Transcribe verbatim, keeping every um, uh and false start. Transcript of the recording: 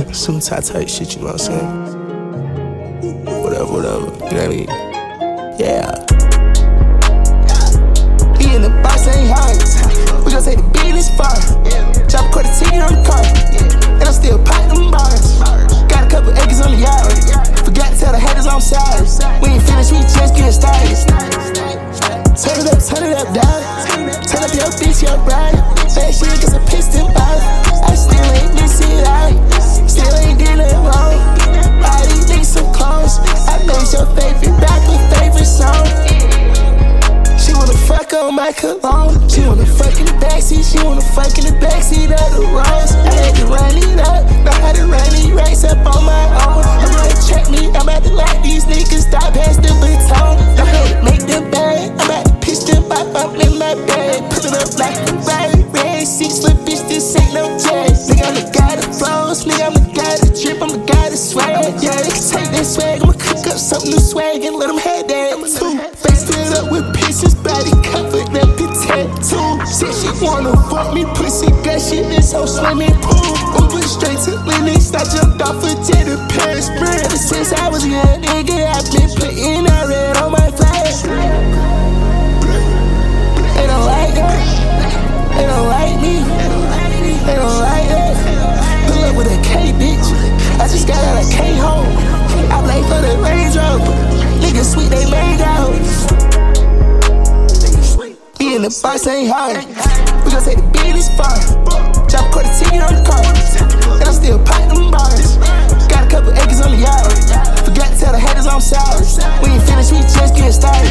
like suit tie type shit, you know what I'm saying? Whatever, whatever, you know what I mean? Yeah. Me and the boss ain't hard. We gon' take the business far. Drop a quarter ticket on the car. And I'm still potting them bars. Got a couple acres on the yard. Forgot to tell the haters I'm sorry. We ain't finished, we just getting started. Turn it up, turn it up, dog. Turn up your bitch, your bride. Bad shit gets a piston ball. I still ain't missing out. Still ain't did nothing wrong. All these niggas some clones. I made your favorite rapper, favorite song. She wanna fuck on my cologne. She wanna fuck in the backseat. She wanna fuck in the backseat of the Rolls. I had to run it up. Know how to run these race up on my own. I'm gonna check me. I'm about to let these niggas stop past the baton. I'm gonna make them bad. I'm about to pitch them up. I'm in my bag. Put it up like a ride. Red six foot bitch. This ain't no jazz. Nigga, I'm the guy that flows. Nigga, I'm the guy that drip. I'm the guy that swag. Yeah, they can take that swag. I'ma cook up something new swag and let them have that too. Face filled up with pieces. Body covered up in tattoo. Said she wanna fuck me, pussy gut shit is so swimming pool. Uber straight to Linux, I jumped off a jet to Paris, bro. Ever since I was a young nigga, I've been putting that red on my flag. They don't like that. They don't like me. They don't like that. Pull up with a K, bitch. I just got out of K-home. I play for the Range Rover. Niggas sweet, they made out. Me and the boss ain't hard. We gon' take the business far. Drop a quarter ticket on the car. And I'm still potting them bars. Got a couple acres on the yard. Forgot to tell the haters I'm sorry. We ain't finished, we just getting started.